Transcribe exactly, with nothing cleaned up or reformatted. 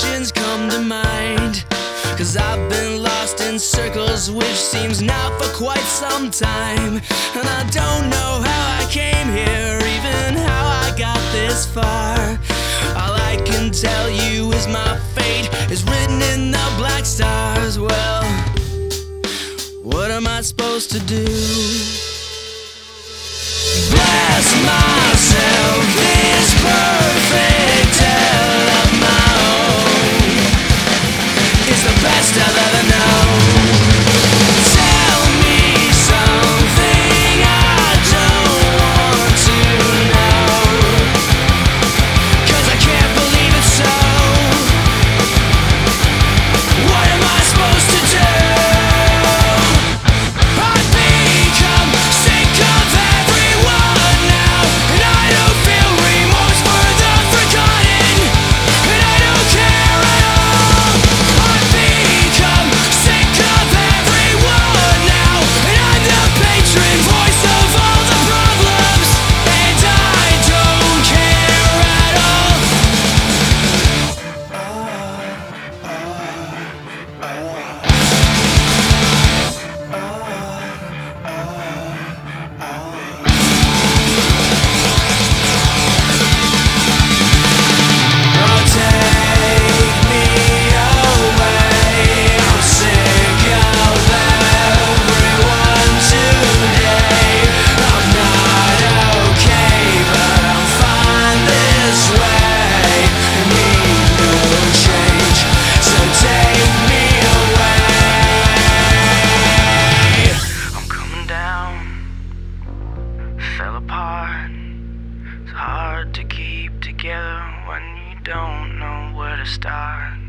questions come to mind, 'cause I've been lost in circles, which seems now for quite some time. And I don't know how I came here, even how I got this far. All I can tell you is my fate is written in the black stars. Well, what am I supposed to do? Bless myself, this perfect hell of my own is the best I'll ever know. Tell me something I don't want to know, 'cause I can't believe it's so. What am I supposed to do? I've become sick of everyone now, and I don't feel remorse for the forgotten, and I don't care at all. I've become sick of everyone now, and I'm the patron voice of all the problems, and I don't care at all. Oh, take me away. I'm sick of everyone today. I'm not okay, but I'm fine this way. I need no change, so take me away. I'm coming down, fell apart. It's hard to keep together when you don't know where to start.